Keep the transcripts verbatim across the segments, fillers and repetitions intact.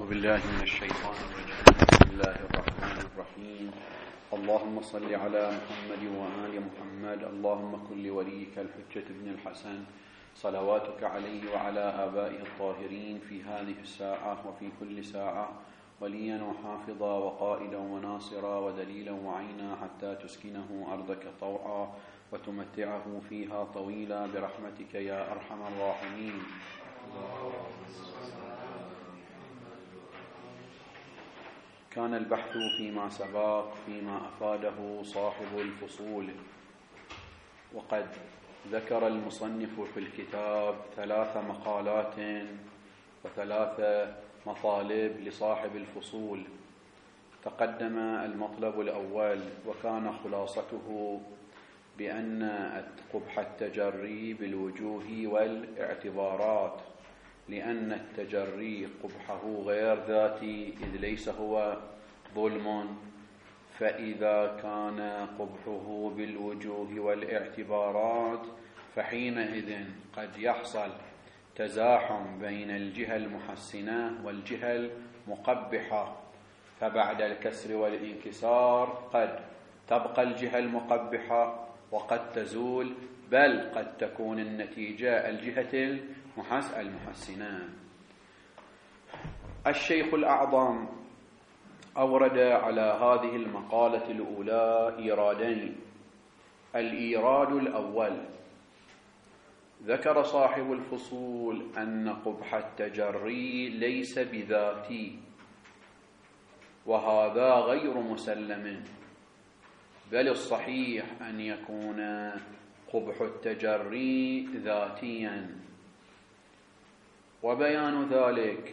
أعوذ بالله من الشيطان الرجيم. بسم الله الرحمن الرحيم. اللهم صل على محمد وآل محمد. اللهم كن لوليك الحجة بن الحسن صلواتك عليه وعلى آبائه الطاهرين في هذه الساعة وفي كل ساعة وليا وحافظا وقائدا وناصرا ودليلا وعينا حتى تسكنه أرضك طوعا وتمتعه فيها طويلا برحمتك يا أرحم الراحمين. كان البحث فيما سبق فيما أفاده صاحب الفصول، وقد ذكر المصنف في الكتاب ثلاث مقالات وثلاث مطالب لصاحب الفصول. تقدم المطلب الأول وكان خلاصته بأن قبح التجري بالوجوه والاعتبارات، لأن التجري قبحه غير ذاتي إذ ليس هو ظلم، فإذا كان قبحه بالوجوه والاعتبارات فحينئذ قد يحصل تزاحم بين الجهة المحسنة والجهة المقبحة، فبعد الكسر والانكسار قد تبقى الجهة المقبحة وقد تزول، بل قد تكون النتيجة الجهة المحسنة. الشيخ الأعظم أورد على هذه المقالة الأولى إيرادين. الإيراد الأول: ذكر صاحب الفصول أن قبح التجري ليس بذاتي، وهذا غير مسلم، بل الصحيح أن يكون قبح التجري ذاتيا. وبيان ذلك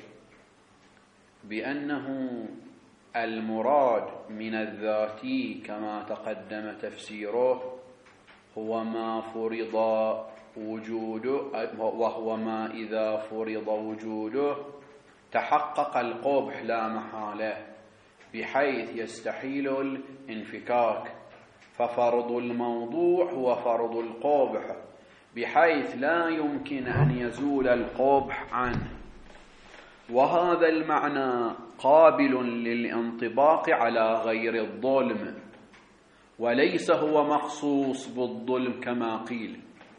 بأنه المراد من الذاتي كما تقدم تفسيره هو ما فرض وجوده، وهو ما إذا فرض وجوده تحقق القبح لا محالة بحيث يستحيل الانفكاك، ففرض الموضوع هو فرض القبح بحيث لا يمكن أن يزول القبح عنه، وهذا المعنى قابل للانطباق على غير الظلم، وليس هو مخصوص بالظلم كما قيل،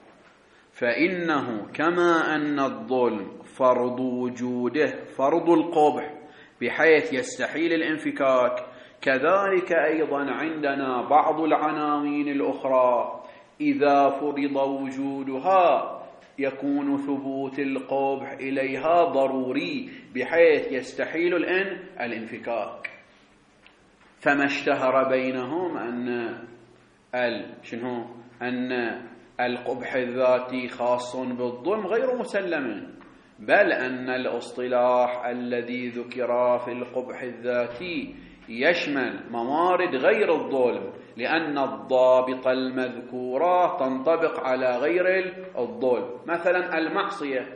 فإنه كما أن الظلم فرض وجوده فرض القبح بحيث يستحيل الانفكاك، كذلك أيضا عندنا بعض العناوين الأخرى إذا فرض وجودها يكون ثبوت القبح إليها ضروري بحيث يستحيل الإن الانفكاك. فما اشتهر بينهم أن ال شنو أن القبح الذاتي خاص بالظلم غير مسلم، بل أن الاصطلاح الذي ذكر في القبح الذاتي يشمل موارد غير الظلم، لأن الضابط المذكورة تنطبق على غير الظلم. مثلا المعصية،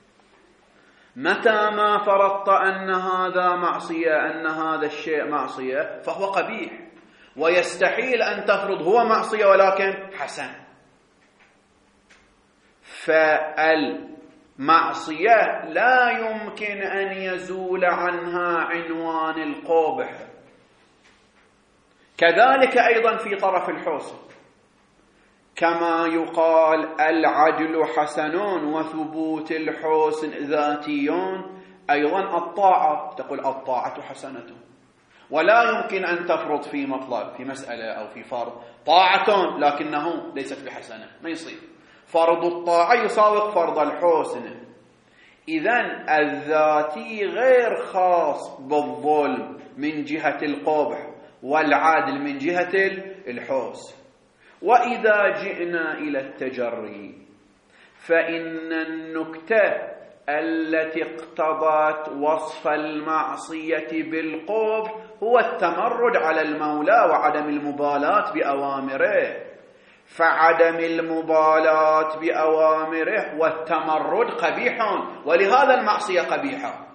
متى ما فرضت أن هذا معصية أن هذا الشيء معصية فهو قبيح، ويستحيل أن تفرض هو معصية ولكن حسن. فالمعصية لا يمكن أن يزول عنها عنوان القبح. كذلك أيضا في طرف الحسن، كما يقال العدل حسن وثبوت الحسن ذاتيون، أيضا الطاعة تقول الطاعة حسنة، ولا يمكن أن تفرض في مطلب في مسألة أو في فرض طاعة لكنه ليست بحسنة، ما يصير. فرض الطاعة يساوق فرض الحسن. إذن الذاتي غير خاص بالظلم من جهة القبح والعادل من جهة الحسن. وإذا جئنا إلى التجري فإن النكتة التي اقتضت وصف المعصية بالقبح هو التمرد على المولى وعدم المبالاة بأوامره، فعدم المبالاة بأوامره والتمرد قبيح، ولهذا المعصية قبيحة.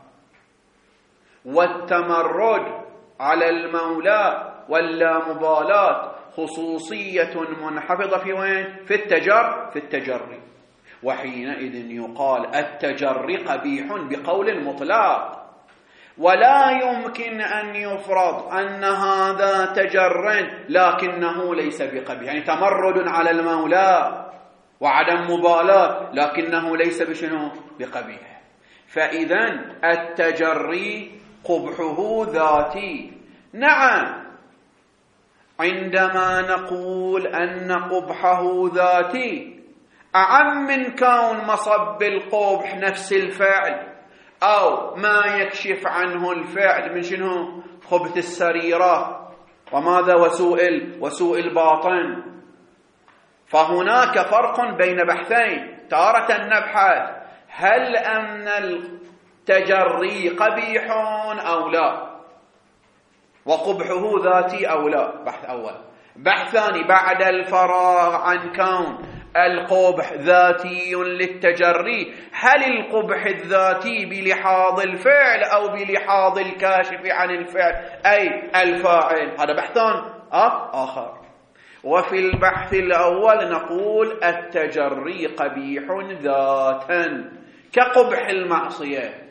والتمرد على المولى واللامبالاة خصوصية منحفظة في وين؟ في التجر في التجري. وحينئذ يقال التجري قبيح بقول المطلق، ولا يمكن أن يفرض أن هذا تجر لكنه ليس بقبيح، يعني تمرد على المولى وعدم مبالاة لكنه ليس بشنو بقبيح. فإذا التجري قبحه ذاتي. نعم، عندما نقول أن قبحه ذاتي أعم من كون مصب القبح نفس الفعل أو ما يكشف عنه الفعل من شنو خبث السريرة وماذا وسوء وسوء الباطن. فهناك فرق بين بحثين، تارة نبحث هل أن التجري قبيح أو لا وقبحه ذاتي أو لا، بحث أول. بحث ثاني بعد الفراغ عن كون القبح ذاتي للتجري، هل القبح الذاتي بلحاظ الفعل أو بلحاظ الكاشف عن الفعل أي الفاعل؟ هذا بحثان آخر. وفي البحث الأول نقول التجري قبيح ذاتا كقبح المعصية،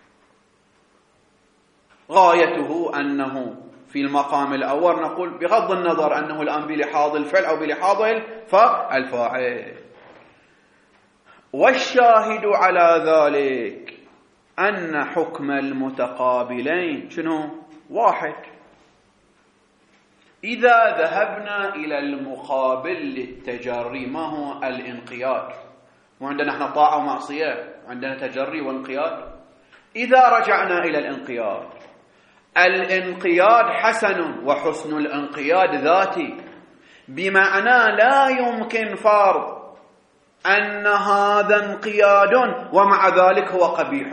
غايته أنه في المقام الأول نقول بغض النظر أنه الآن بلحاظ الفعل أو بلحاظ الفاعل. والشاهد على ذلك أن حكم المتقابلين شنو؟ واحد. إذا ذهبنا إلى المقابل للتجري، ما هو الانقياد؟ وعندنا احنا طاعة ومعصية، عندنا تجري وانقياد. إذا رجعنا إلى الانقياد، الانقياد حسن، وحسن الانقياد ذاتي، بمعنى لا يمكن فرض أن هذا انقياد ومع ذلك هو قبيح.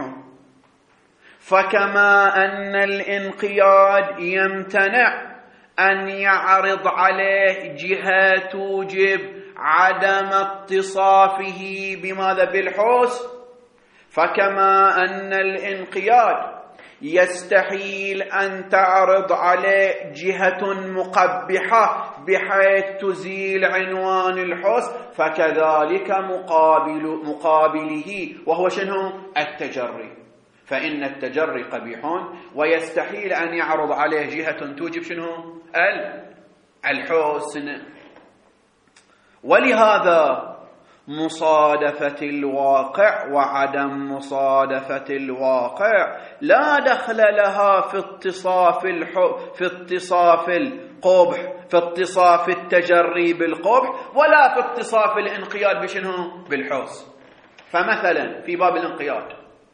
فكما أن الانقياد يمتنع أن يعرض عليه جهة توجب عدم اتصافه بماذا بالحسن، فكما أن الانقياد يستحيل أن تعرض عليه جهة مقبحة بحيث تزيل عنوان الحسن، فكذلك مقابل مقابله وهو شنو؟ التجري. فإن التجري قبيح ويستحيل أن يعرض عليه جهة توجب شنو؟ الحسن. ولهذا مصادفة الواقع وعدم مصادفة الواقع لا دخل لها في اتصاف الح... في اتصاف القبح، في اتصاف التجري بالقبح، ولا في اتصاف الانقياد بشنو؟ بالحسن. فمثلا في باب الانقياد،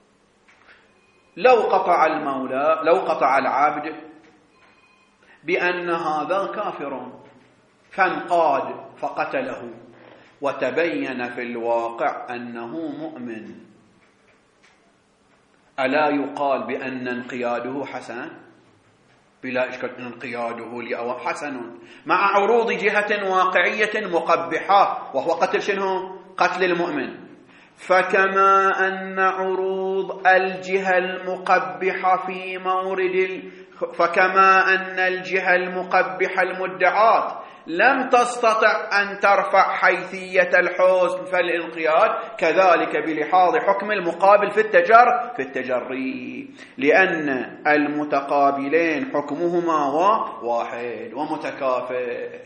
لو قطع المولى لو قطع العبد بأن هذا كافر فانقاد فقتله وتبين في الواقع أنه مؤمن، ألا يقال بأن انقياده حسن؟ بلا إشكال انقياده لأو حسن مع عروض جهة واقعية مقبحة وهو قتل شنو؟ قتل المؤمن. فكما أن عروض الجهة المقبحة في مورد ال... فكما أن الجهة المقبحة المدعاة لم تستطع أن ترفع حيثية الحسن فالانقياد، كذلك بلحاظ حكم المقابل في التجر في التجري، لأن المتقابلين حكمهما واحد ومتكافئ.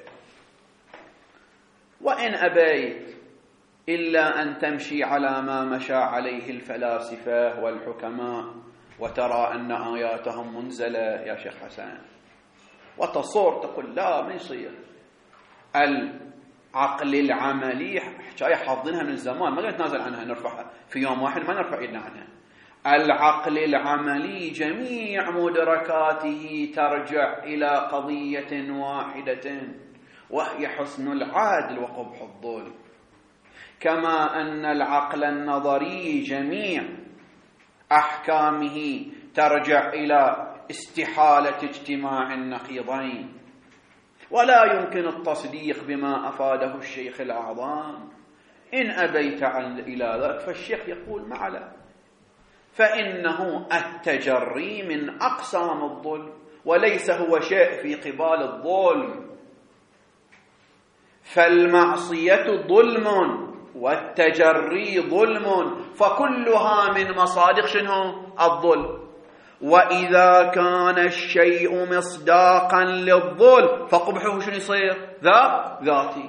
وإن أبيت إلا أن تمشي على ما مشى عليه الفلاسفة والحكماء وترى أن آياتهم منزلة يا شيخ حسن، وتصور تقول لا ما يصير. العقل العملي حكاية حافظينها من زمان، ما نتنازل عنها، نرفعها في يوم واحد ما نرفع إيدنا عنها. العقل العملي جميع مدركاته ترجع إلى قضية واحدة وهي حسن العدل وقبح الظلم، كما أن العقل النظري جميع أحكامه ترجع إلى استحالة اجتماع النقيضين، ولا يمكن التصديق بما أفاده الشيخ الأعظم. إن أبيت إلى ذلك فالشيخ يقول معلا، فإنه التجري من أقسام الظلم وليس هو شيء في قبال الظلم، فالمعصية ظلم والتجري ظلم، فكلها من مصادق شنو؟ الظلم. وإذا كان الشيء مصداقا للظلم فقبحه شنو يصير؟ ذا ذاتي.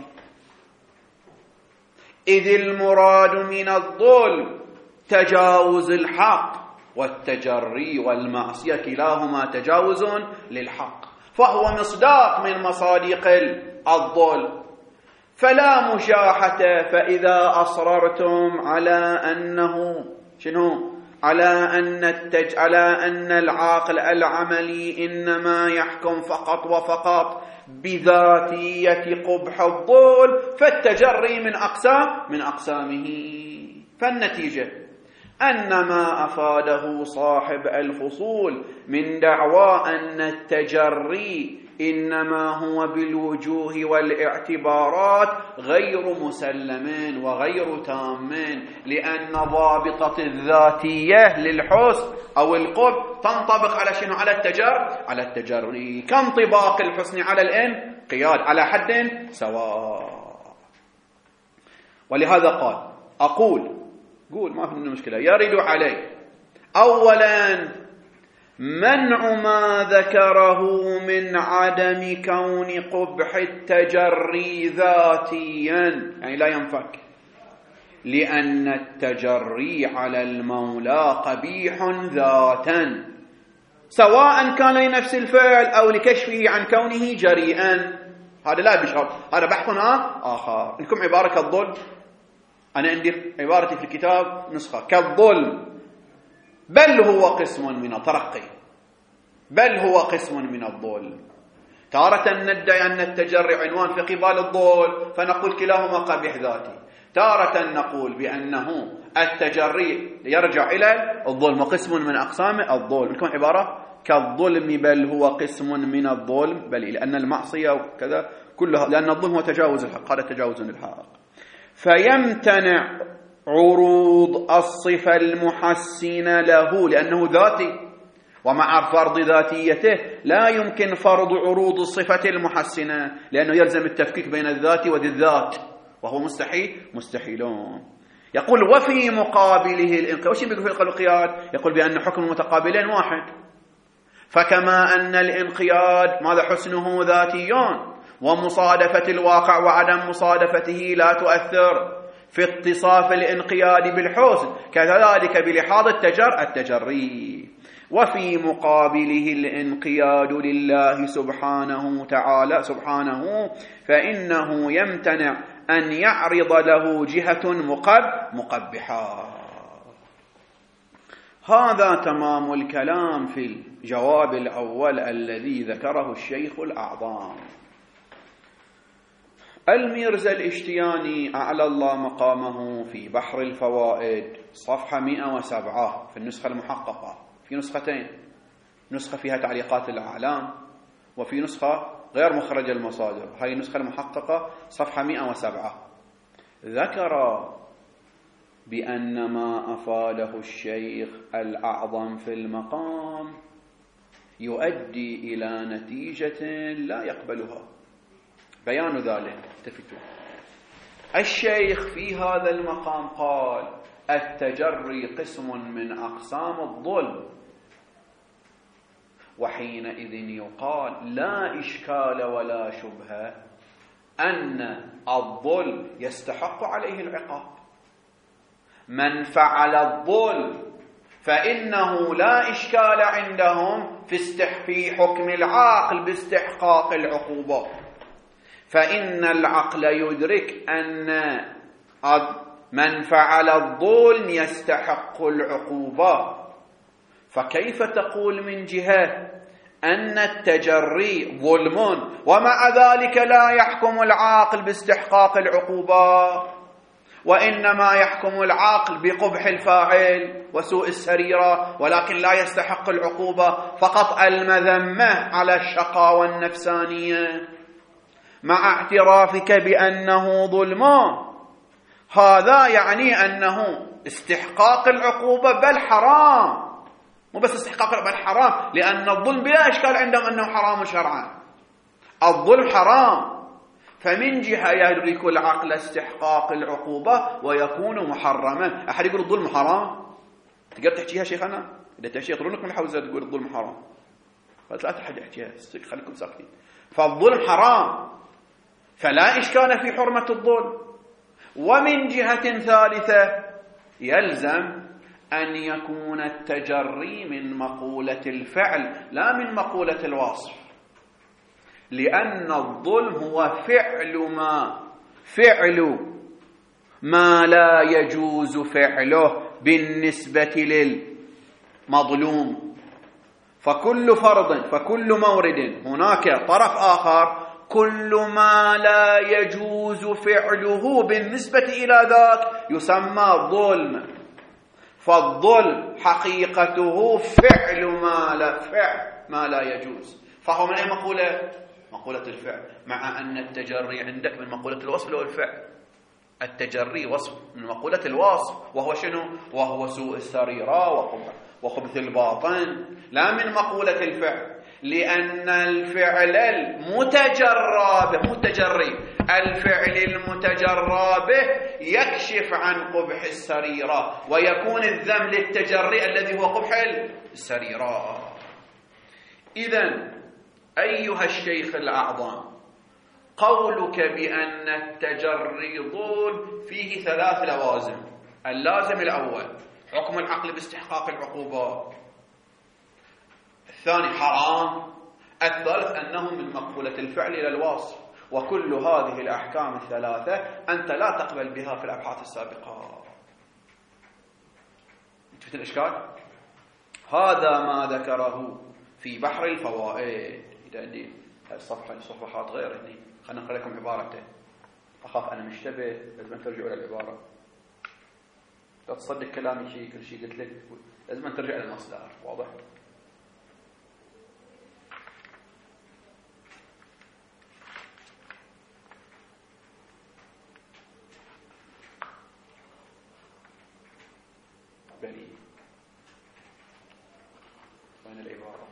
إذ المراد من الظلم تجاوز الحق، والتجري والمعصية كلاهما تجاوز للحق، فهو مصداق من مصادق الظلم. فلا مشاحة. فإذا أصررتم على أنه شنو؟ على أن التج... على أن العاقل العملي إنما يحكم فقط وفقط بذاتية قبح الظلم، فالتجري من أقسام من أقسامه. فالنتيجة أن ما أفاده صاحب الفصول من دعوى أن التجري إنما هو بالوجوه والاعتبارات غير مسلم وغير تام، لأن ضابطة الذاتية للحسن أو القبح تنطبق على شنو؟ على التجر على التجري، كانطباق الحسن على الانقياد على حد سواء. ولهذا قال أقول قول ما في مشكلة يرد عليه أولا منع ما ذكره من عدم كون قبح التجري ذاتيا، يعني لا ينفك، لأن التجري على المولى قبيح ذاتا سواء كان لنفس الفعل أو لكشفه عن كونه جريئا. هذا لا بشرط، هذا بحث آخر. لكم عبارة كالظلم، أنا عندي عبارتي في الكتاب نسخة كالظلم، بل هو قسم من الترقي، بل هو قسم من الظلم. تارة ندعي أن التجري عنوان في قبال الظلم فنقول كلاهما قبيح ذاتي، تارة نقول بأنه التجري يرجع إلى الظلم وقسم من أقسام الظلم. لكم عبارة كالظلم بل هو قسم من الظلم، بل لأن المعصية وكذا كلها، لأن الظلم هو تجاوز الحق، هذا تجاوز للحق. فيمتنع عروض الصفة المحسنة له لأنه ذاتي، ومع فرض ذاتيته لا يمكن فرض عروض الصفة المحسنة لأنه يلزم التفكيك بين الذات وذي الذات، وهو مستحيل مستحيلون. يقول وفي مقابله الانقياد. وش يقول في الانقياد؟ يقول بأن حكم المتقابلين واحد، فكما أن الانقياد ماذا حسنه ذاتيون، ومصادفة الواقع وعدم مصادفته لا تؤثر في اتصاف الانقياد بالحسن، كذلك بلحاظ التجر التجري. وفي مقابله الانقياد لله سبحانه تعالى سبحانه فإنه يمتنع أن يعرض له جهة مقب مقبحة. هذا تمام الكلام في الجواب الأول الذي ذكره الشيخ الأعظم. الميرزا الاشتياني أعلى الله مقامه في بحر الفوائد صفحة مئة وسبعة في النسخة المحققة، في نسختين، نسخة فيها تعليقات الأعلام وفي نسخة غير مخرج المصادر، هاي النسخة المحققة صفحة مئة وسبعة، ذكر بأن ما أفاده الشيخ الأعظم في المقام يؤدي إلى نتيجة لا يقبلها. بيان ذلك التفتوا. الشيخ في هذا المقام قال التجري قسم من أقسام الظلم، وحينئذ يقال لا إشكال ولا شبهة أن الظلم يستحق عليه العقاب. من فعل الظلم فإنه لا إشكال عندهم في استحقاق حكم العاقل باستحقاق العقوبة، فإن العقل يدرك أن من فعل الظلم يستحق العقوبة. فكيف تقول من جهة أن التجري ظلم ومع ذلك لا يحكم العاقل باستحقاق العقوبة، وإنما يحكم العاقل بقبح الفاعل وسوء السريرة ولكن لا يستحق العقوبة، فقط المذمة على الشقاوة النفسانية مع اعترافك بأنه ظلم؟ هذا يعني أنه استحقاق العقوبة بل حرام، مو بس استحقاق بل حرام، لأن الظلم بلا إشكال عندهم أنه حرام شرعا، الظلم حرام. فمن جهة يدرك العقل استحقاق العقوبة ويكون محرما. أحد يقول الظلم حرام؟ تقدر تحكيها شيخنا؟ إذا تمشي يطرونك من الحوزة تقول الظلم حرام، قالت لا أحد يحكيها، خليكم ساكتين. فالظلم حرام، فلا إشكال في حرمة الظلم. ومن جهة ثالثة يلزم أن يكون التجري من مقولة الفعل لا من مقولة الوصف، لأن الظلم هو فعل ما فعل ما لا يجوز فعله بالنسبة للمظلوم. فكل فرض فكل مورد هناك طرف آخر، كل ما لا يجوز فعله بالنسبة إلى ذاك يسمى ظلم. فالظلم حقيقته فعل ما لا فعل ما لا يجوز، فهو من أي مقولة؟ مقولة الفعل، مع أن التجري عندك من مقولة الوصف لو الفعل. التجري وصف من مقولة الوصف، وهو شنو؟ وهو سوء السريرة وخبث الباطن، لا من مقولة الفعل، لأن الفعل المتجرى به متجري الفعل المتجرى به يكشف عن قبح السريرة، ويكون الذم للتجري الذي هو قبح السريرة. إذن أيها الشيخ الأعظم، قولك بأن التجري ظلم فيه ثلاث لوازم. اللازم الأول حكم العقل باستحقاق العقوبات، الثاني حرام، الثالث أنه من مقولة الفعل إلى الوصف. وكل هذه الأحكام الثلاثة أنت لا تقبل بها في الأبحاث السابقة. انتبهت الإشكال؟ هذا ما ذكره في بحر الفوائد. إذا عندي الصفحة صفحات غير هنا، خلنا نقرأ لكم عبارته، أخاف أنا مشتبه، لازم أن ترجعوا إلى العبارة، لا تصدق كلامي شيء كل شيء قلت لك، لازم أن ترجع إلى المصدر. واضح؟ بلي وين العبارة؟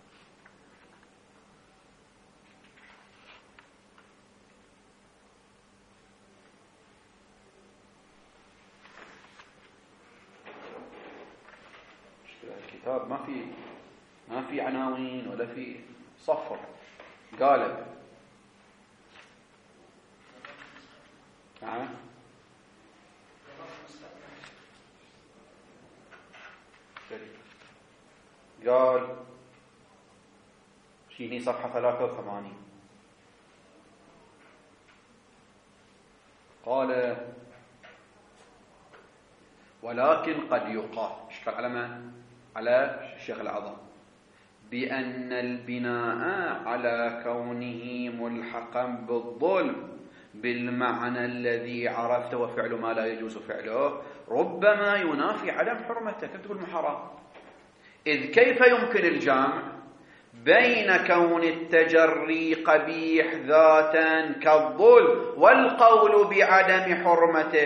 الكتاب ما في ما في عناوين ولا في صفر قالب. نعم قال شيء، هي صفحة ثلاثة وثمانين. قال ولكن قد يقال، اشكال على من؟ على الشيخ الأعظم، بأن البناء على كونه ملحقا بالظلم بالمعنى الذي عرفته وفعل ما لا يجوز فعله ربما ينافي عدم حرمته. كيف تقول محرم؟ إذ كيف يمكن الجمع بين كون التجري قبيح ذاتا كالظلم والقول بعدم حرمته،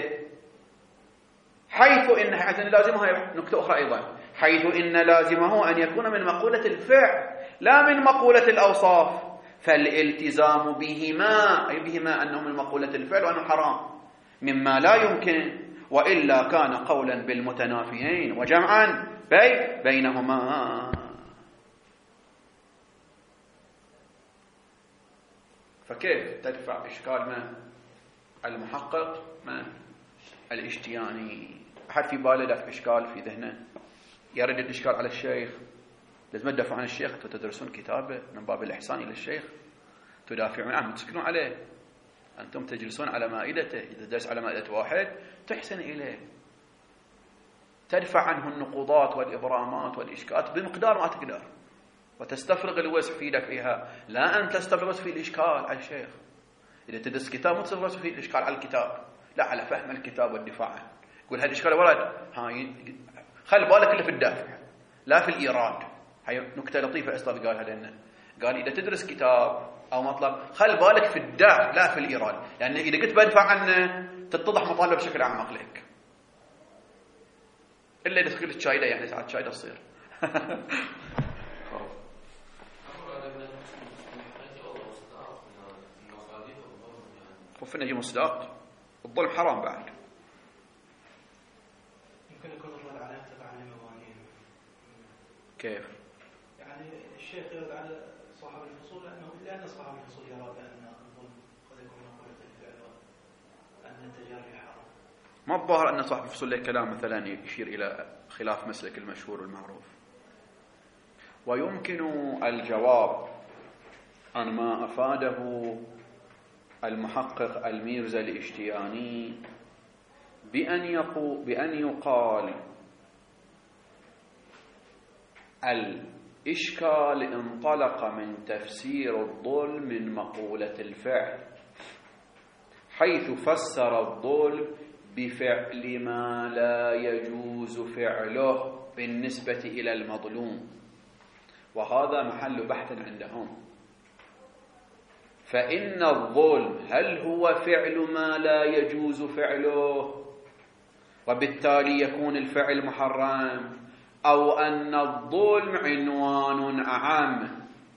حيث إن حيث إن لازمها نكتة أخرى أيضا، حيث إن لازمه أن يكون من مقولة الفعل لا من مقولة الأوصاف، فالالتزام بهما أي بهما أنه من مقولة الفعل وأنه حرام مما لا يمكن، وإلا كان قولا بالمتنافيين وجمعا بي بينهما. فكيف تدفع إشكال ما المحقق ما الاشتياني؟ أحد في باله دفع إشكال في ذهنه يرد الإشكال على الشيخ، لازم تدافعون عن الشيخ. أنتم تدرسون كتابه من باب الإحسان إلى الشيخ، تدافعون عنه، تسكنون عليه. أنتم تجلسون على مائدته، إذا تجلس على مائدة واحد تحسن إليه، تدفع عنه النقوضات والإبرامات والإشكالات بمقدار ما تقدر، وتستفرغ الوسع في دفعها، لا أن تستفرغ الوسع في الإشكال على الشيخ. إذا تدرس كتاب ما تستفرغ الوسع في الإشكال على الكتاب، لا على فهم الكتاب والدفاع عنه. يقول هذا الإشكال ورد، هاي خل بالك اللي في الدافع لا في الإيراد. هاي نكتة لطيفة أستاذ قالها لنا، قال إذا تدرس كتاب أو مطلب خل بالك في الدافع لا في الإيراد، يعني إذا قلت بدفع عنه تتضح مطالبه بشكل أعمق لك، إلا إذا تدخل الشايدة، يعني ساعات شايدة تصير. خف نجي مصداق الظلم حرام بعد. يمكن يكون الرد عليه تبع لموانين كيف؟ يعني الشيخ يرد على صاحب الفصول لأنه لأن صاحب الفصول يرى بأن الظلم قد يكون مقولة الفعل وأن التجري حرام. ما الظاهر أن صاحب الفصول له كلام مثلا يشير إلى خلاف مسلك المشهور والمعروف. ويمكن الجواب عن ما أفاده المحقق الميرزا الاشتياني بأن يقول بأن يقال الإشكال انطلق من تفسير الظلم من مقولة الفعل، حيث فسر الظلم بفعل ما لا يجوز فعله بالنسبة إلى المظلوم، وهذا محل بحث عندهم. فإن الظلم هل هو فعل ما لا يجوز فعله وبالتالي يكون الفعل محرم، أو أن الظلم عنوان أعم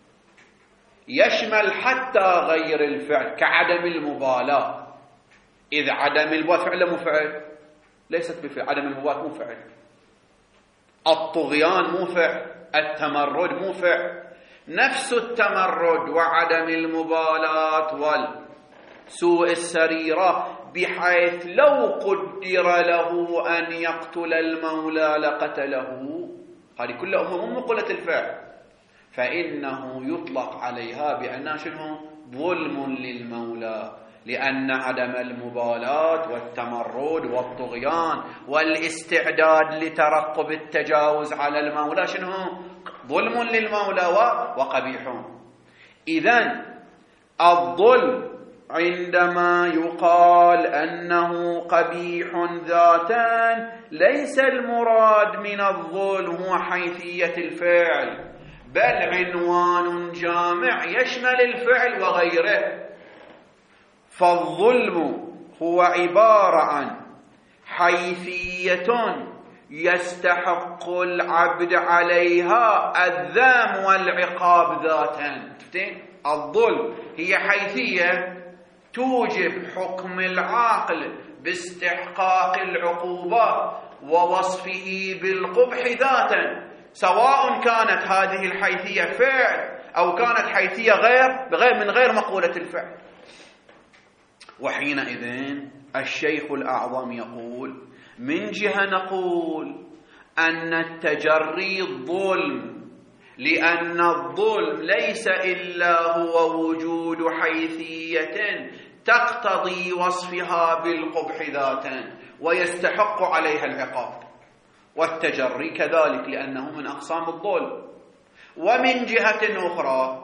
يشمل حتى غير الفعل كعدم المبالاة، إذ عدم المبالاة فعل مو فعل، ليست بفعل، عدم المبالاة مو فعل، الطغيان مو فعل، التمرد مو فعل، نفس التمرد وعدم المبالاة والسوء السريرة بحيث لو قدر له أن يقتل المولى لقتله، هذه كلها أمور مو مقولة الفعل، فإنه يطلق عليها بأنها شنو؟ ظلم للمولى، لأن عدم المبالاة والتمرد والطغيان والاستعداد لترقب التجاوز على المولى شنو؟ ظلم للمولى وقبيح. إذن الظلم عندما يقال أنه قبيح ذاتا ليس المراد من الظلم هو حيثية الفعل، بل عنوان جامع يشمل الفعل وغيره. فالظلم هو عبارة عن حيثية يستحق العبد عليها الذم والعقاب ذاتا. الظلم هي حيثية توجب حكم العاقل باستحقاق العقوبة ووصفه بالقبح ذاتا، سواء كانت هذه الحيثية فعل أو كانت حيثية غير بغير من غير مقولة الفعل. وحينئذ الشيخ الأعظم يقول: من جهة نقول أن التجري ظلم، لأن الظلم ليس إلا هو وجود حيثية تقتضي وصفها بالقبح ذاتا ويستحق عليها العقاب، والتجري كذلك لأنه من أقسام الظلم. ومن جهة أخرى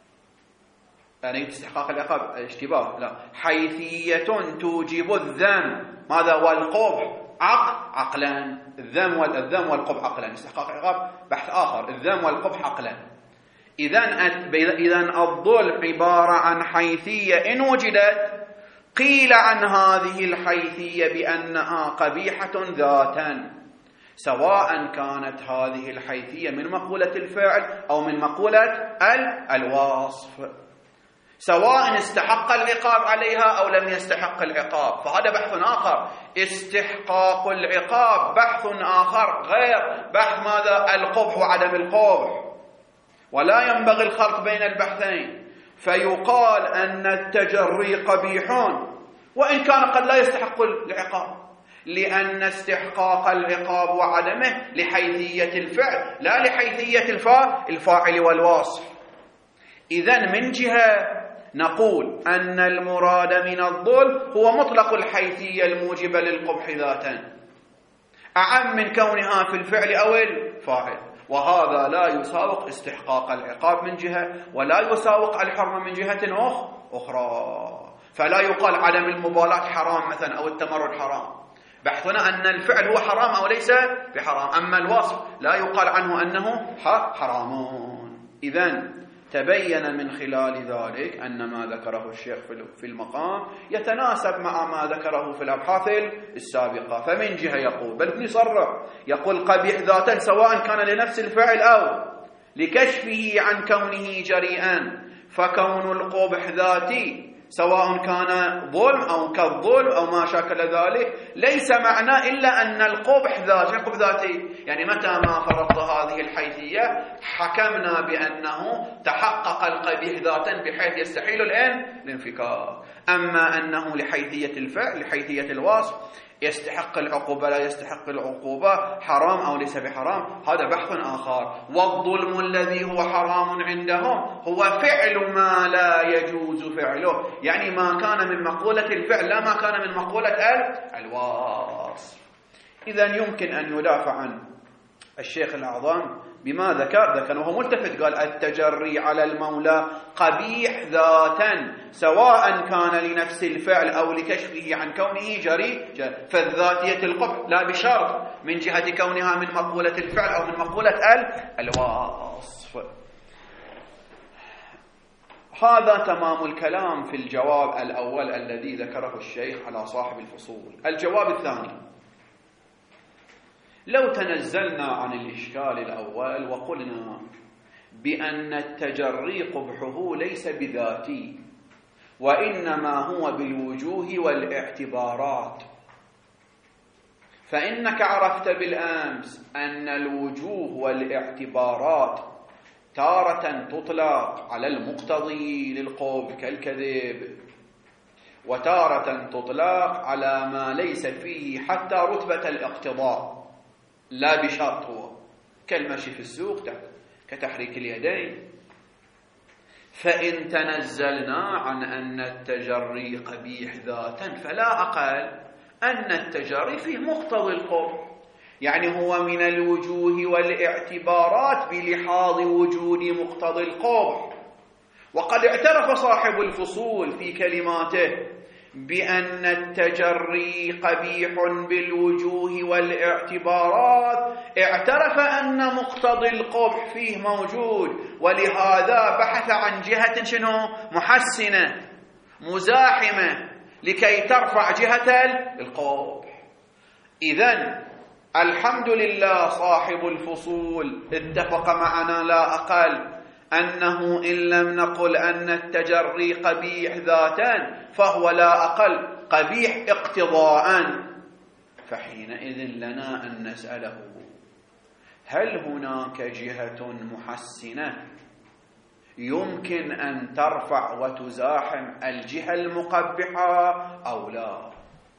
يعني استحقاق العقاب اشتباه لا حيثية توجب الذم، ماذا والقبح عقل عقلا، الذم والذم والقبح عقلا، استحقاق العقاب بحث آخر، الذم والقبح عقلا. إذن إذن الظلم عبارة عن حيثية إن وجدت قيل عن هذه الحيثية بأنها قبيحة ذاتا، سواء كانت هذه الحيثية من مقولة الفعل أو من مقولة الوصف، سواء استحق العقاب عليها أو لم يستحق العقاب، فهذا بحث آخر. استحقاق العقاب بحث آخر غير بحث ماذا؟ القبح وعدم القبح، ولا ينبغي الخلط بين البحثين. فيقال أن التجري قبيح وإن كان قد لا يستحق العقاب، لأن استحقاق العقاب وعدمه لحيثية الفعل لا لحيثية الفاعل والوصف. إذن من جهة نقول أن المراد من الظلم هو مطلق الحيثية الموجبة للقبح ذاتا، أعم من كونها في الفعل أو الفاعل، وهذا لا يساوق استحقاق العقاب من جهة ولا يساوق الحرمة من جهة أخرى. فلا يقال عدم المبالاة حرام مثلا أو التمرد حرام، بحثنا أن الفعل هو حرام أو ليس بحرام، أما الوصف لا يقال عنه أنه حرام. إذن تبين من خلال ذلك أن ما ذكره الشيخ في المقام يتناسب مع ما ذكره في الأبحاث السابقة. فمن جهة يقول بل يصرح يقول قبيح ذاتا سواء كان لنفس الفعل أو لكشفه عن كونه جريئا، فكون القبح ذاتي سواء كان ظلم أو كالظلم أو ما شاكل ذلك، ليس معنى إلا أن القبح ذاتي. القبح ذاتي يعني متى ما فرضت هذه الحيثية حكمنا بأنه تحقق القبيح ذاتا بحيث يستحيل الآن الانفكاك. أما أنه لحيثية الفعل لحيثية الوصف يستحق العقوبة لا يستحق العقوبة، حرام أو ليس بحرام، هذا بحث آخر. والظلم الذي هو حرام عندهم هو فعل ما لا يجوز فعله، يعني ما كان من مقولة الفعل لا ما كان من مقولة الوصف. إذن يمكن أن يدافع عن الشيخ الأعظم بما ذكر ذكر وهو ملتفت، قال التجري على المولى قبيح ذاتا سواء كان لنفس الفعل أو لكشفه عن كونه جري، فالذاتية القبح لا بشرط من جهة كونها من مقولة الفعل أو من مقولة الوصف. هذا تمام الكلام في الجواب الأول الذي ذكره الشيخ على صاحب الفصول. الجواب الثاني، لو تنزلنا عن الإشكال الأول وقلنا بأن التجري قبحه ليس بذاتي وإنما هو بالوجوه والاعتبارات، فإنك عرفت بالأمس أن الوجوه والاعتبارات تارة تطلق على المقتضي للقبح كالكذب، وتارة تطلق على ما ليس فيه حتى رتبة الاقتضاء لا بشرط، هو كالمشي في السوق كتحريك اليدين. فإن تنزلنا عن أن التجري قبيح ذاتا فلا أقل أن التجري فيه مقتضي القبح، يعني هو من الوجوه والاعتبارات بلحاظ وجود مقتضي القبح. وقد اعترف صاحب الفصول في كلماته بأن التجري قبيح بالوجوه والاعتبارات، اعترف أن مقتضي القبح فيه موجود، ولهذا بحث عن جهة شنو؟ محسنة مزاحمة لكي ترفع جهة القبح. إذن الحمد لله صاحب الفصول اتفق معنا لا أقل أنه إن لم نقل أن التجري قبيح ذاتا فهو لا أقل قبيح اقتضاء. فحينئذ لنا أن نسأله هل هناك جهة محسنة يمكن أن ترفع وتزاحم الجهة المقبحة أو لا؟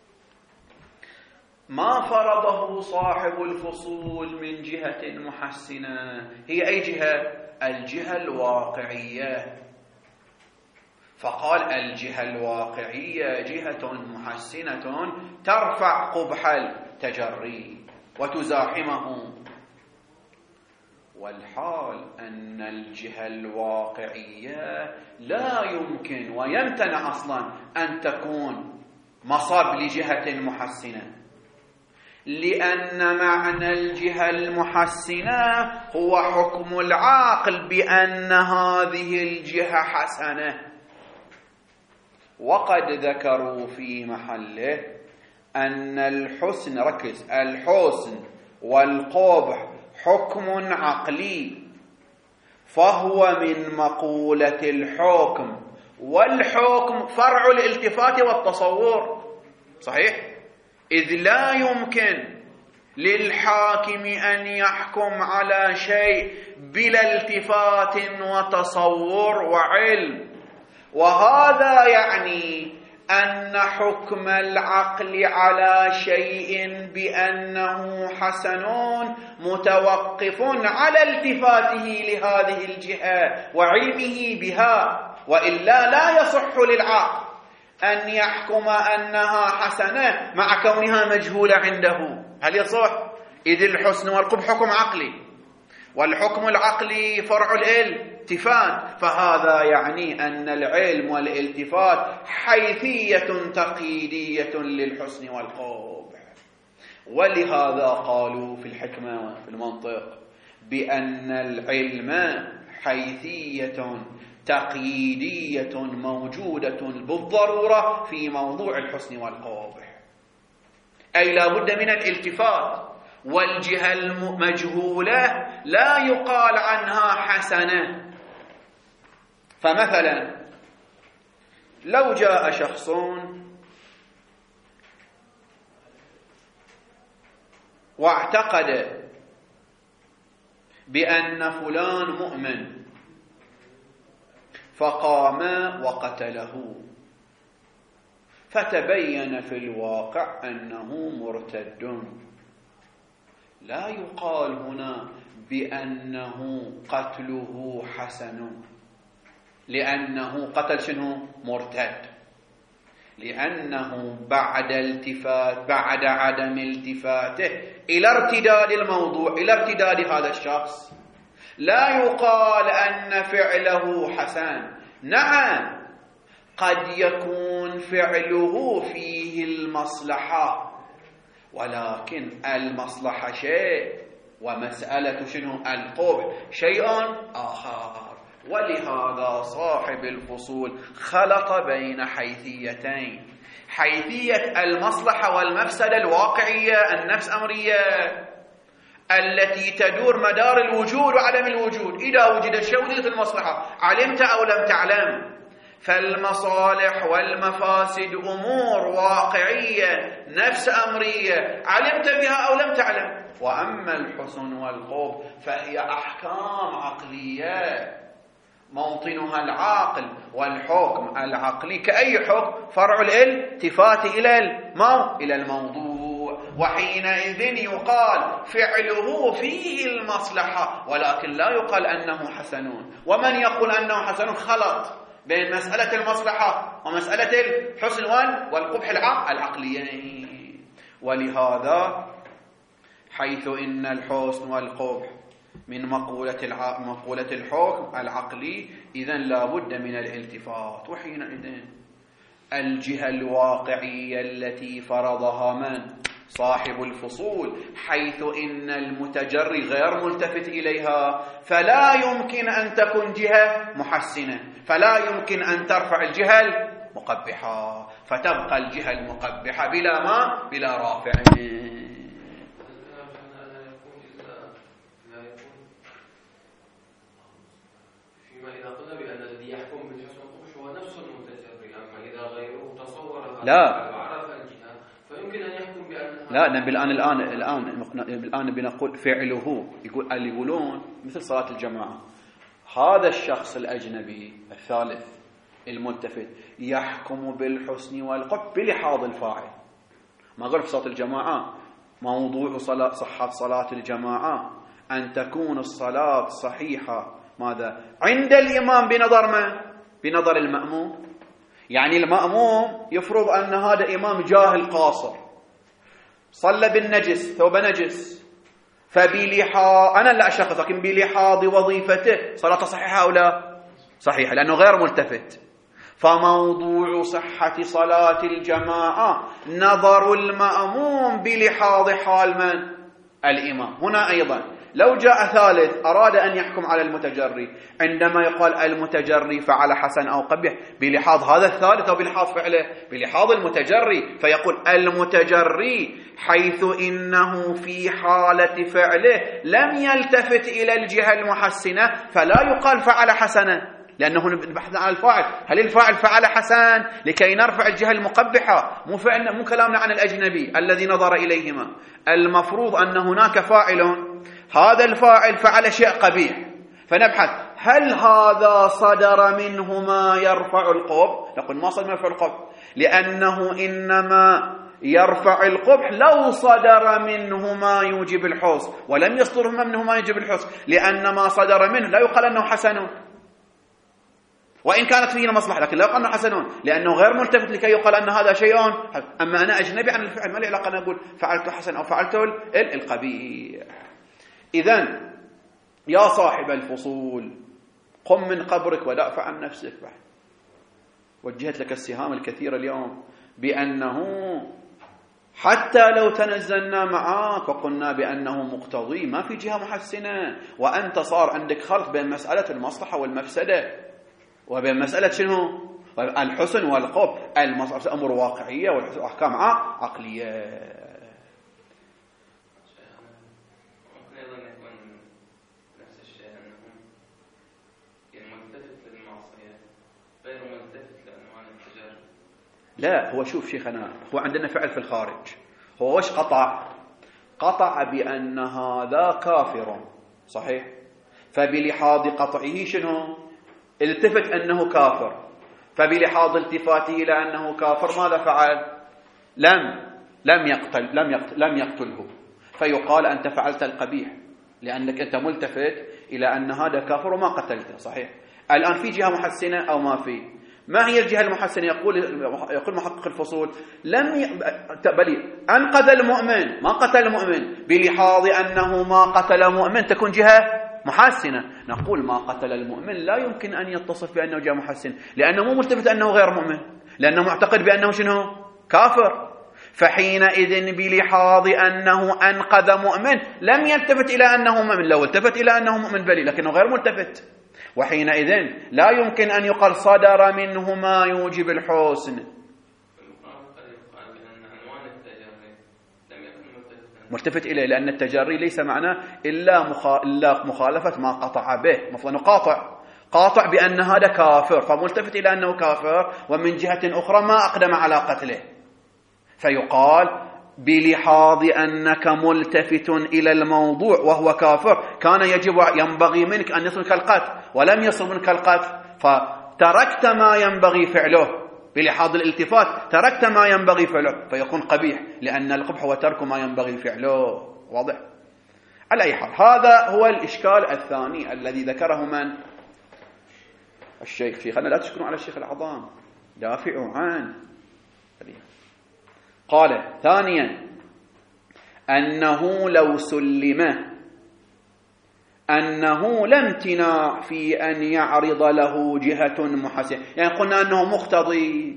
ما فرضه صاحب الفصول من جهة محسنة هي أي جهة؟ الجهة الواقعية. فقال الجهة الواقعية جهة محسنة ترفع قبح التجري وتزاحمه، والحال أن الجهة الواقعية لا يمكن ويمتنع أصلا أن تكون مصاب لجهة محسنة، لأن معنى الجهة المحسنة هو حكم العاقل بأن هذه الجهة حسنة. وقد ذكروا في محله أن الحسن، ركز، الحسن والقبح حكم عقلي، فهو من مقولة الحكم، والحكم فرع الالتفات والتصور، صحيح؟ إذ لا يمكن للحاكم أن يحكم على شيء بلا التفات وتصور وعلم، وهذا يعني أن حكم العقل على شيء بأنه حسن متوقف على التفاته لهذه الجهة وعلمه بها، وإلا لا يصح للعقل أن يحكم أنها حسنة مع كونها مجهولة عنده. هل يصح؟ إذ الحسن والقبح حكم عقلي، والحكم العقلي فرع الالتفات، فهذا يعني أن العلم والالتفات حيثية تقييدية للحسن والقبح. ولهذا قالوا في الحكمة وفي المنطق بأن العلم حيثية تقييدية موجودة بالضرورة في موضوع الحسن والقبح، أي لا بد من الالتفات، والجهة المجهولة لا يقال عنها حسنة. فمثلا لو جاء شخص واعتقد بأن فلان مؤمن فقام وقتله، فتبين في الواقع أنه مرتد، لا يقال هنا بأنه قتله حسن، لأنه قتل شنو؟ مرتد، لأنه بعد التفات بعد عدم التفاته إلى ارتداد الموضوع إلى ارتداد هذا الشخص لا يقال أن فعله حسن. نعم قد يكون فعله فيه المصلحة، ولكن المصلحة شيء ومسألة شنو؟ القبح شيء آخر. ولهذا صاحب الفصول خلط بين حيثيتين: حيثية المصلحة والمفسدة الواقعية النفس أمرية التي تدور مدار الوجود وعدم الوجود. إذا وجد شيء وجدت المصلحة، علمت أو لم تعلم، فالمصالح والمفاسد أمور واقعية نفس أمرية علمت بها أو لم تعلم. وأما الحسن والقبح فهي أحكام عقلية موطنها العاقل، والحكم العقلي كأي حكم فرع الالتفات إلى المو... إلى الموضوع، وحينئذ يقال فعله فيه المصلحة ولكن لا يقال أنه حسن. ومن يقول أنه حسن خلط بين مسألة المصلحة ومسألة الحسن والقبح العقليين. ولهذا حيث إن الحسن والقبح من مقولة الع... مقولة الحكم العقلي، إذن لا بد من الالتفات. وحينئذ الجهة الواقعية التي فرضها من؟ صاحب الفصول، حيث إن المتجري غير ملتفت إليها، فلا يمكن أن تكون جهة محسنة، فلا يمكن أن ترفع الجهة المقبحة، فتبقى الجهة المقبحة بلا ما بلا رافع. لا فيمكن أن يحكم بأنها لا نبي الآن الآن الآن الآن بنقول فعله. يقول اللي يقولون مثل صلاة الجماعة، هذا الشخص الأجنبي الثالث الملتفت يحكم بالحسن والقبح بلحاظ الفاعل. ما قال في صلاة الجماعة موضوع صلاة صحة صلاة الجماعة أن تكون الصلاة صحيحة ماذا؟ عند الإمام بنظر ما؟ بنظر المأموم. يعني المأموم يفرض أن هذا إمام جاهل قاصر صلى بالنجس ثوب نجس، فبلحاظ أنا لا أشخص لكن بلحاظ وظيفته صلاة صحيحة أو لا؟ صحيحة، لأنه غير ملتفت. فموضوع صحة صلاة الجماعة نظر المأموم بلحاظ حال من؟ الإمام. هنا أيضا لو جاء ثالث أراد أن يحكم على المتجري، عندما يقال المتجري فعل حسن أو قبح بلحاظ هذا الثالث أو بلحاظ فعله؟ بلحاظ المتجري. فيقول المتجري حيث إنه في حالة فعله لم يلتفت إلى الجهة المحسنة فلا يقال فعل حسنا، لأنه نبحث عن الفاعل. هل الفاعل فعل حسن لكي نرفع الجهة المقبحة؟ مو فعلنا مو كلامنا عن الأجنبي الذي نظر إليهما. المفروض أن هناك فاعل، هذا الفاعل فعل شيء قبيح، فنبحث هل هذا صدر منه ما يرفع القبح؟ نقول ما صدر ما يرفع القبح، لأنه إنما يرفع القبح لو صدر منه ما يوجب الحسن، ولم يصدر منه ما يوجب الحسن، لأن ما صدر منه لا يقال أنه حسن وإن كانت فيه مصلحة، لكن لا يقال أنه حسن لأنه غير ملتفت لكي يقال أن هذا شيء. أما أنا أجنبي عن الفعل، ما لي علاقة أن أقول فعلت حسن أو فعلت القبيح. إذن يا صاحب الفصول قم من قبرك ودافع عن نفسك. بعد وجهت لك السهام الكثيرة اليوم بأنه حتى لو تنزلنا معاك وقلنا بأنه مقتضي ما في جهة محسنة، وأنت صار عندك خلط بين مسألة المصلحة والمفسدة وبين مسألة شنو؟ الحسن والقبح. المصلحة أمر واقعية والحسن أحكام عقلية. غير ملتفت لعنوان التجاري. لا، هو شوف شيخنا، هو عندنا فعل في الخارج، هو وش قطع؟ قطع بأن هذا كافر، صحيح؟ فبلحاظ قطعه شنو؟ التفت أنه كافر، فبلحاظ التفاته إلى أنه كافر ماذا فعل؟ لم لم يقتل لم يقتل لم يقتله، فيقال أنت فعلت القبيح لأنك أنت ملتفت إلى أن هذا كافر وما قتلته، صحيح؟ الآن في جهة محسنة أو ما في؟ ما هي الجهة المحسنة؟ يقول يقول محقق الفصول لم ي... بل أنقذ المؤمن ما قتل المؤمن، بلحاظ أنه ما قتل مؤمن تكون جهة محسنة. نقول ما قتل المؤمن لا يمكن أن يتصف بأنه جهة محسنة، لأنه مو ملتفت أنه غير مؤمن، لأنه معتقد بأنه شنو؟ كافر. فحينئذ بلحاظ أنه أنقذ مؤمن لم يلتفت إلى أنه مؤمن، لو التفت إلى أنه مؤمن بلي، لكنه غير ملتفت، وحينئذ لا يمكن أن يقال صدر منه ما يوجب الحسن. ملتفت إليه لأن التجري ليس معناه إلا, مخا... إلا مخالفة ما قطع به، مفضل قاطع قاطع بأن هذا كافر، فملتفت إلى أنه كافر، ومن جهة أخرى ما أقدم على قتله، فيقال بلحاظ أنك ملتفت إلى الموضوع وهو كافر كان يجب ينبغي منك أن يصل منك القتل، ولم يصل منك القتل، فتركت ما ينبغي فعله بلحاظ الالتفات، تركت ما ينبغي فعله، فيكون قبيح، لأن القبح هو ترك ما ينبغي فعله. واضح؟ على أي حال، هذا هو الإشكال الثاني الذي ذكره من؟ الشيخ. شيخنا لا تشكروا على الشيخ العظام، دافعوا عنه. قال ثانيا أنه لو سلم أنه لا امتناع في أن يعرض له جهة محسنة، يعني قلنا أنه مقتضي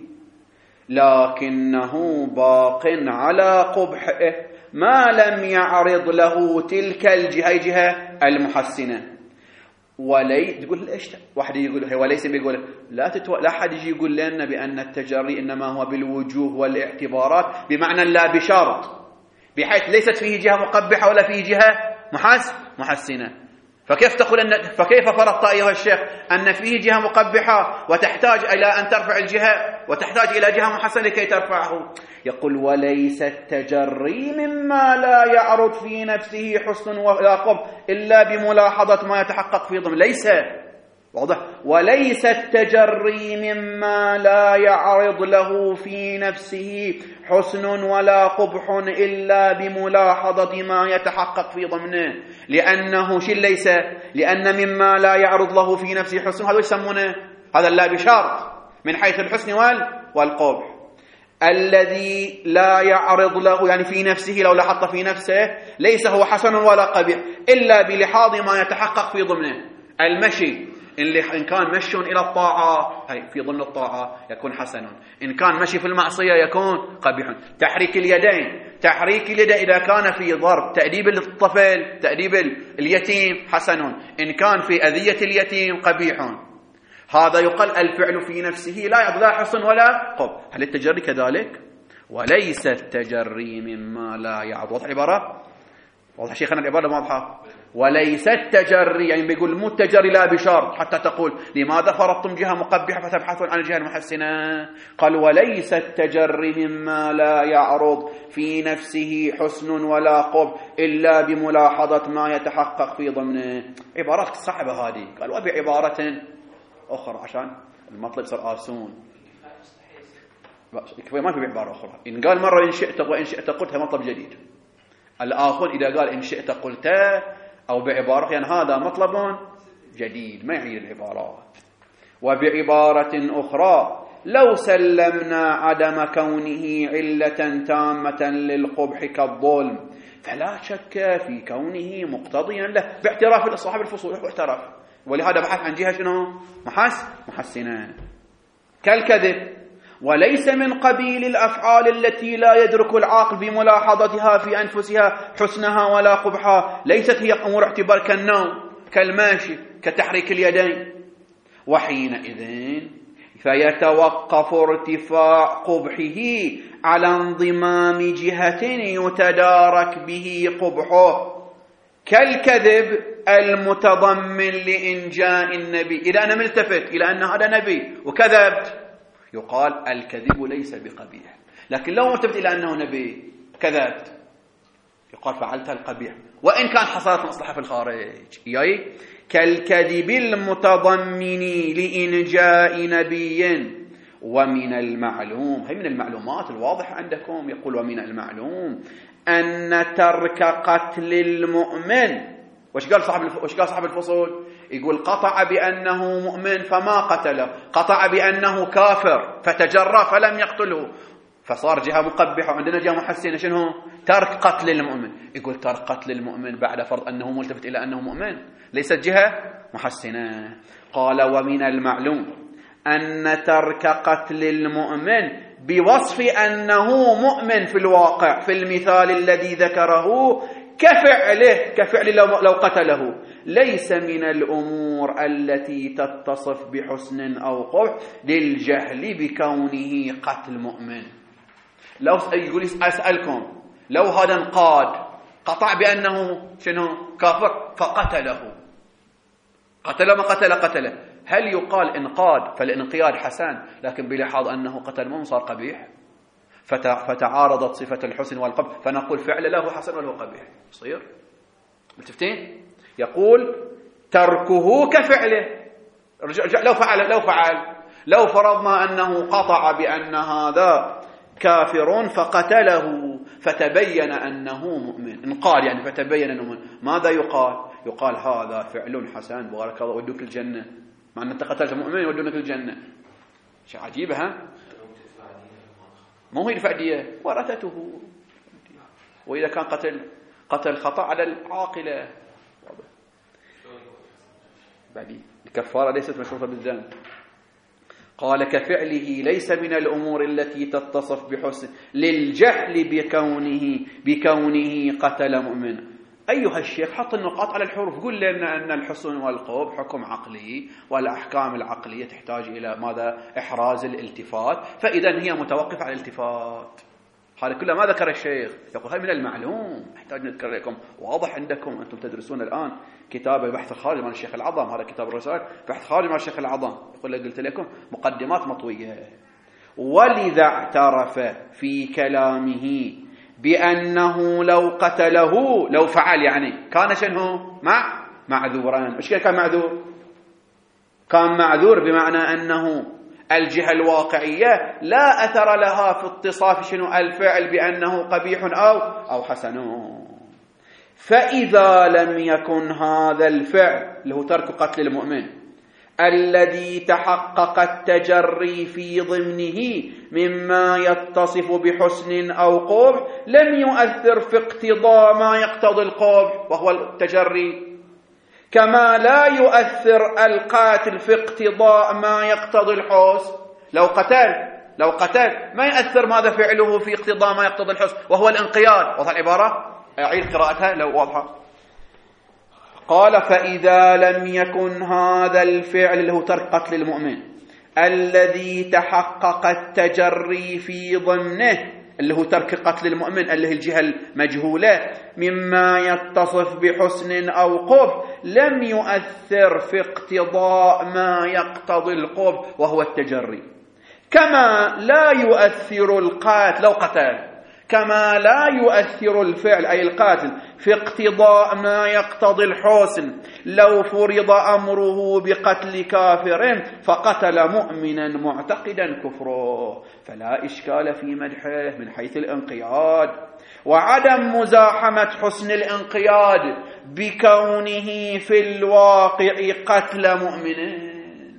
لكنه باق على قبحه ما لم يعرض له تلك الجهة جهة المحسنة. ولي تقول ايش واحد يقول هو وليس بيقول لا تتو... لا حد يجي يقول لنا بأن التجري إنما هو بالوجوه والاعتبارات بمعنى لا بشرط، بحيث ليست فيه جهة مقبحة ولا فيه جهة محس محسنة. فكيف تقول أن فكيف فرضت أيها الشيخ أن فيه جهة مقبحة وتحتاج إلى أن ترفع الجهة وتحتاج إلى جهة محسنة لكي ترفعه؟ يقول وليس التجري مما لا يعرض في نفسه حسن ولا قبح إلا بملاحظة ما يتحقق في ضمن. ليس واضح؟ وليس التجري مما لا يعرض له في نفسه حسن ولا قبح إلا بملاحظة ما يتحقق في ضمنه، لأنه شيء ليس، لأن مما لا يعرض له في نفسه حسن هذا يسمونه هذا لا بشرط من حيث الحسن والقبح. الذي لا يعرض له يعني في نفسه لو لاحظت في نفسه ليس هو حسن ولا قبيح إلا بلحاظ ما يتحقق في ضمنه. المشي إن كان مشي إلى الطاعة هي في ضمن الطاعة يكون حسن، إن كان مشي في المعصية يكون قبيح. تحريك اليدين تحريك اليدين إذا كان في ضرب تأديب الطفل تأديب اليتيم حسن، إن كان في أذية اليتيم قبيح. هذا يقال الفعل في نفسه لا لا حسن ولا قبح. هل التجري كذلك؟ وليس التجري مما لا يعرض. واضح العبارة؟ واضح شيخنا العبارة واضحة؟ وليس التجري يعني بيقول مو التجري لا بشرط حتى تقول لماذا فرضتم جهة مقبحة فتبحثون عن الجهة المحسنة. قال وليس التجري مما لا يعرض في نفسه حسن ولا قبح إلا بملاحظة ما يتحقق في ضمنه. عبارات صعبة هذه. قال وبعبارة أخرى عشان المطلب صار آسون، ما في بعبارة أخرى. إن قال مرة إن شئت وإن شئت قلت مطلب جديد. الآخر إذا قال إن شئت قلت أو بعبارة يعني هذا مطلب جديد ما يعيد العبارات. وبعبارة أخرى لو سلمنا عدم كونه علة تامة للقبح كالظلم فلا شك في كونه مقتضيا له باعتراف صاحب الفصول واعتراف، ولهذا بحث عن جهة شنو محس محسنة كالكذب. وليس من قبيل الأفعال التي لا يدرك العاقل بملاحظتها في أنفسها حسنها ولا قبحها، ليست هي أمور اعتبار كالنوم كالماشي كتحريك اليدين. وحينئذ فيتوقف ارتفاع قبحه على انضمام جهة يتدارك به قبحه. كالكذب المتضمن لإنجاء النبي. إذا أنا ملتفت إلى أن هذا نبي وكذبت يقال الكذب ليس بقبيح، لكن لو ملتفت إلى أنه نبي كذبت يقال فعلت القبيح وإن كان حصلت مصلحة في الخارج. يعني كالكذب المتضمن لإنجاء نبي. ومن المعلوم، هي من المعلومات الواضحة عندكم، يقول ومن المعلوم أن ترك قتل المؤمن. وش قال صاحب وش قال صاحب الفصول؟ يقول قطع بأنه مؤمن فما قتله، قطع بأنه كافر فتجرى فلم يقتله، فصار جهة مقبحة. وعندنا جهة محسنة شنو؟ ترك قتل المؤمن. يقول ترك قتل المؤمن بعد فرض أنه ملتفت إلى أنه مؤمن ليست جهة محسنة. قال ومن المعلوم أن ترك قتل المؤمن بوصف أنه مؤمن في الواقع في المثال الذي ذكره كفعله كفعل لو قتله ليس من الأمور التي تتصف بحسن أو قبح للجهل بكونه قتل مؤمن. لو يقول أسألكم لو هذا انقاد قطع بأنه شنو كافر فقتله، قتل ما قتل قتله، هل يقال انقاد فالانقياد حسن لكن بلحاظ أنه قتل مؤمن صار قبيح؟ فتعارضت صفة الحسن والقبح فنقول فعل له حسن وله قبيح. يصير ملتفتين؟ يقول تركه كفعله. لو فعل لو فعل لو فرضنا أنه قطع بأن هذا كافر فقتله فتبين أنه مؤمن، انقال يعني فتبين أنه مؤمن، ماذا يقال؟ يقال هذا فعل حسن بارك الله ودوك الجنة، مع أن أنت قتلت مؤمن يودونك الجنة. شيء عجيب. ها مو هي الفعدية ورثته، وإذا كان قتل قتل خطأ على العاقلة بعدين الكفارة ليست مشروطة بالذنب. قال كفعله ليس من الأمور التي تتصف بحسن للجهل بكونه بكونه قتل مؤمنا. أيها الشيخ حط النقاط على الحروف، قل لنا أن الحسن والقبح حكم عقلي والأحكام العقلية تحتاج إلى ماذا؟ إحراز الالتفات، فإذا هي متوقفة على الالتفات. هذا كله ما ذكر الشيخ، يقول هذا من المعلوم نحتاج نذكر لكم، واضح عندكم أنتم تدرسون الآن كتاب البحث الخارجي مع الشيخ العظم، هذا كتاب الرسائل بحث خارجي مع الشيخ العظم، يقول قلت لكم مقدمات مطوية. ولذا اعترف في كلامه بأنه لو قتله لو فعل يعني كان شنو؟ مع معذورا. إيش كان معذور؟ كان معذور بمعنى أنه الجهة الواقعية لا أثر لها في اتصاف شنو الفعل بأنه قبيح أو أو حسن. فإذا لم يكن هذا الفعل اللي هو ترك قتل المؤمن الذي تحقق التجري في ضمنه مما يتصف بحسن أو قبح لم يؤثر في اقتضاء ما يقتضي القبح وهو التجري، كما لا يؤثر القاتل في اقتضاء ما يقتضي الحسن. لو قتل لو قتل ما يؤثر ماذا فعله في اقتضاء ما يقتضي الحسن وهو الانقياد. واضح العبارة؟ أعيد قراءتها لو واضحة. قال فإذا لم يكن هذا الفعل اللي هو ترك قتل المؤمن الذي تحقق التجري في ضمنه اللي هو ترك قتل المؤمن اللي هي الجهة المجهولة مما يتصف بحسن أو قبح لم يؤثر في اقتضاء ما يقتضي القبح وهو التجري، كما لا يؤثر القاتل لو قتل كما لا يؤثر الفعل أي القاتل في اقتضاء ما يقتضي الحسن لو فرض أمره بقتل كافر فقتل مؤمنا معتقدا كفره، فلا إشكال في مدحه من حيث الانقياد وعدم مزاحمة حسن الانقياد بكونه في الواقع قتل مؤمن.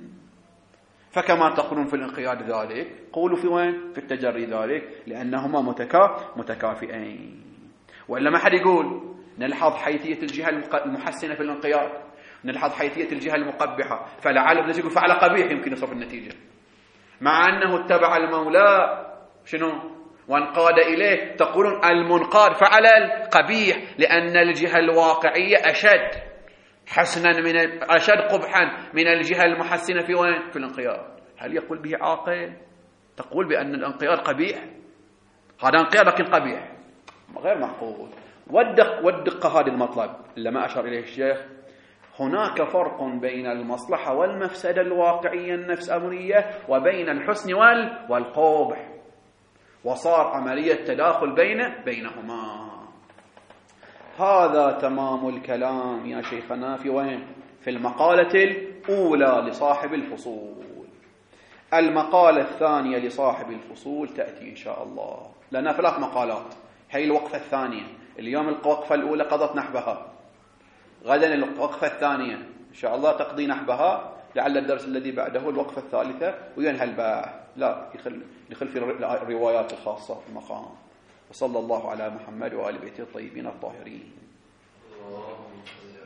فكما تقولون في الانقياد ذلك قولوا في وين؟ في التجري ذلك، لأنهما متكا متكافئين. وإلا ما حد يقول نلحظ حيثية الجهة المحسنة في الانقياد، نلحظ حيثية الجهة المقبحة، فلعل ابن يقول فعل قبيح يمكن يصف النتيجة، مع أنه اتبع المولى شنو وانقاد إليه. تقولون المنقاد فعل القبيح لأن الجهة الواقعية أشد حسنا من أشد قبحا من الجهة المحسنة في وين؟ في الانقياد. هل يقول به عاقل؟ تقول بأن الانقياد قبيح، هذا انقياد لكن قبيح، غير معقول. والدق والدقة هذا المطلب اللي ما أشار إليه الشيخ. هناك فرق بين المصلحة والمفسدة الواقعية النفس أمرية وبين الحسن والقبح، وصار عملية تداخل بين بينهما. هذا تمام الكلام يا شيخنا في وين؟ في المقالة الأولى لصاحب الفصول. المقالة الثانية لصاحب الفصول تأتي إن شاء الله، لنا ثلاث مقالات. هي الوقفة الثانية. اليوم الوقفة الأولى قضت نحبها، غدا الوقفة الثانية إن شاء الله تقضي نحبها، لعل الدرس الذي بعده الوقفة الثالثة وينهى الباحث. لا يخل, يخل في الروايات الخاصة في المقام. وصلى الله على محمد وآل بيته الطيبين الطاهرين.